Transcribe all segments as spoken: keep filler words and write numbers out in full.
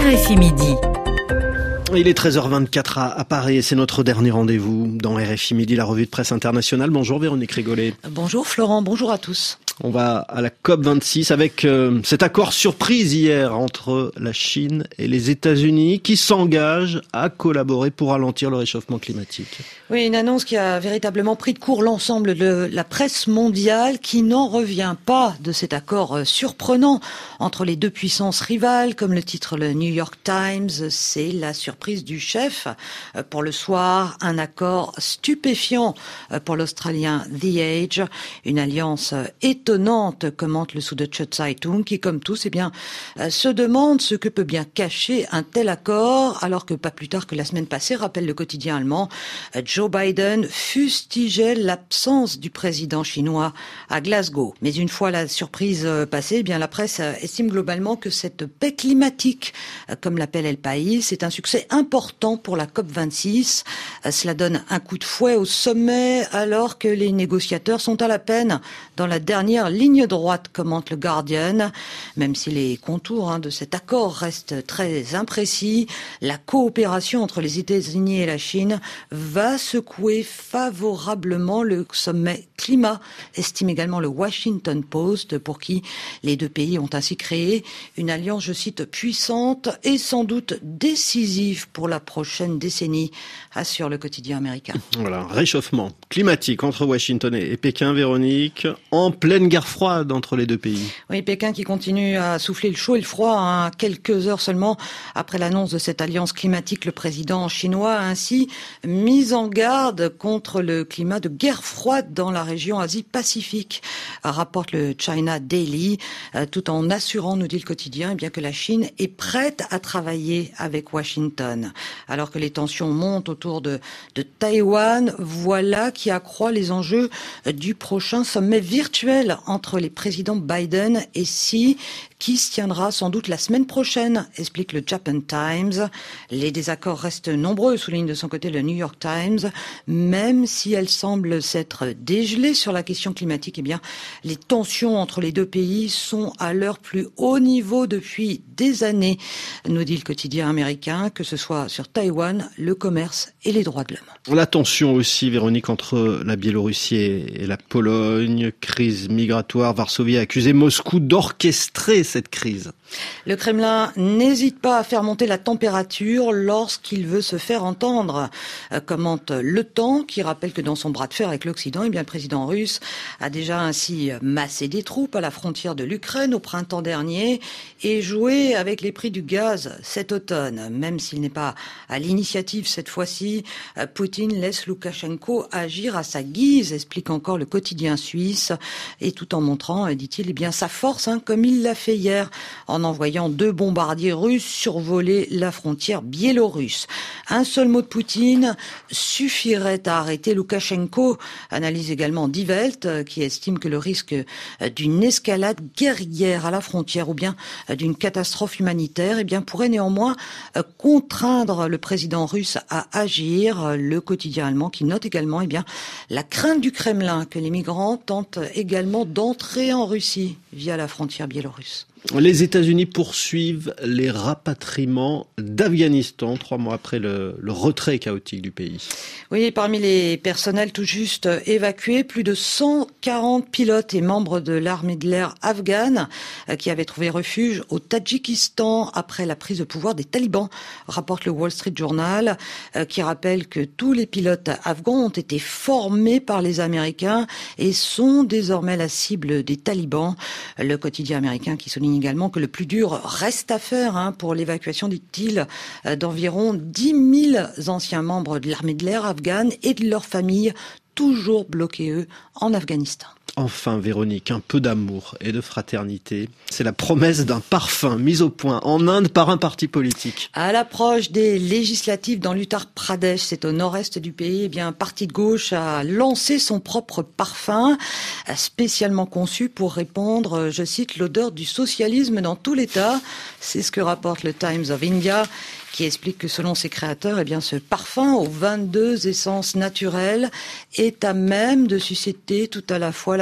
R F I Midi. Il est treize heures vingt-quatre à, à Paris et c'est notre dernier rendez-vous dans R F I Midi, la revue de presse internationale. Bonjour Véronique Rigolet. Bonjour Florent, bonjour à tous. On va à la COP vingt-six avec euh, cet accord surprise hier entre la Chine et les États-Unis qui s'engagent à collaborer pour ralentir le réchauffement climatique. Oui, une annonce qui a véritablement pris de court l'ensemble de la presse mondiale qui n'en revient pas de cet accord surprenant entre les deux puissances rivales. Comme le titre le New York Times, c'est la surprise du chef. Pour le soir, un accord stupéfiant pour l'Australien The Age, une alliance étonnante, commente le Süddeutsche Zeitung, qui comme tous, eh bien, se demande ce que peut bien cacher un tel accord, alors que pas plus tard que la semaine passée, rappelle le quotidien allemand, Joe Biden fustigeait l'absence du président chinois à Glasgow. Mais une fois la surprise passée, eh bien la presse estime globalement que cette paix climatique, comme l'appelle El País, c'est un succès important pour la COP vingt-six. Cela donne un coup de fouet au sommet alors que les négociateurs sont à la peine dans la dernière ligne droite, commente le Guardian. Même si les contours hein, de cet accord restent très imprécis, la coopération entre les États-Unis et la Chine va secouer favorablement le sommet climat, estime également le Washington Post, pour qui les deux pays ont ainsi créé une alliance, je cite, puissante et sans doute décisive pour la prochaine décennie, assure le quotidien américain. Voilà, réchauffement climatique entre Washington et Pékin, Véronique, en pleine guerre froide entre les deux pays. Oui, Pékin qui continue à souffler le chaud et le froid, hein, quelques heures seulement après l'annonce de cette alliance climatique. Le président chinois a ainsi mis en garde contre le climat de guerre froide dans la région Asie-Pacifique, rapporte le China Daily, euh, tout en assurant, nous dit le quotidien, eh bien que la Chine est prête à travailler avec Washington. Alors que les tensions montent autour de, de Taïwan, voilà qui accroît les enjeux du prochain sommet virtuel entre les présidents Biden et Xi, qui se tiendra sans doute la semaine prochaine, explique le Japan Times. Les désaccords restent nombreux, souligne de son côté le New York Times. Même si elles semblent s'être dégelées sur la question climatique, eh bien, les tensions entre les deux pays sont à leur plus haut niveau depuis des années, nous dit le quotidien américain, que ce soit sur Taïwan, le commerce et les droits de l'homme. La tension aussi, Véronique, entre la Biélorussie et la Pologne, crise migratoire. Varsovie a accusé Moscou d'orchestrer cette crise. Le Kremlin n'hésite pas à faire monter la température lorsqu'il veut se faire entendre, euh, commente Le Temps, qui rappelle que dans son bras de fer avec l'Occident, eh bien, le président russe a déjà ainsi massé des troupes à la frontière de l'Ukraine au printemps dernier et joué avec les prix du gaz cet automne. Même s'il n'est pas à l'initiative cette fois-ci, euh, Poutine laisse Loukachenko agir à sa guise, explique encore le quotidien suisse, et tout en montrant, dit-il, eh bien, sa force, hein, comme il l'a fait hier, en envoyant deux bombardiers russes survoler la frontière biélorusse. Un seul mot de Poutine suffirait à arrêter Loukachenko, analyse également Die Welt, qui estime que le risque d'une escalade guerrière à la frontière ou bien d'une catastrophe humanitaire, eh bien, pourrait néanmoins contraindre le président russe à agir. Le quotidien allemand qui note également, eh bien, la crainte du Kremlin que les migrants tentent également d'entrer en Russie via la frontière biélorusse. Les États-Unis poursuivent les rapatriements d'Afghanistan, trois mois après le, le retrait chaotique du pays. Oui, parmi les personnels tout juste évacués, plus de cent quarante pilotes et membres de l'armée de l'air afghane qui avaient trouvé refuge au Tadjikistan après la prise de pouvoir des talibans, rapporte le Wall Street Journal, qui rappelle que tous les pilotes afghans ont été formés par les Américains et sont désormais la cible des talibans. Le quotidien américain qui souligne également que le plus dur reste à faire hein, pour l'évacuation, dit-il, d'environ dix mille anciens membres de l'armée de l'air afghane et de leurs familles, toujours bloqués, eux, en Afghanistan. Enfin, Véronique, un peu d'amour et de fraternité. C'est la promesse d'un parfum mis au point en Inde par un parti politique. À l'approche des législatives dans l'Uttar Pradesh, c'est au nord-est du pays, eh bien, un parti de gauche a lancé son propre parfum, spécialement conçu pour répandre, je cite, l'odeur du socialisme dans tout l'État. C'est ce que rapporte le Times of India, qui explique que selon ses créateurs, eh bien, ce parfum aux vingt-deux essences naturelles est à même de susciter tout à la fois la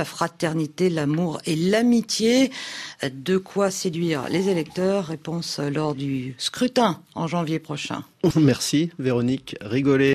la fraternité, l'amour et l'amitié. De quoi séduire les électeurs? Réponse lors du scrutin en janvier prochain. Merci Véronique Rigolet.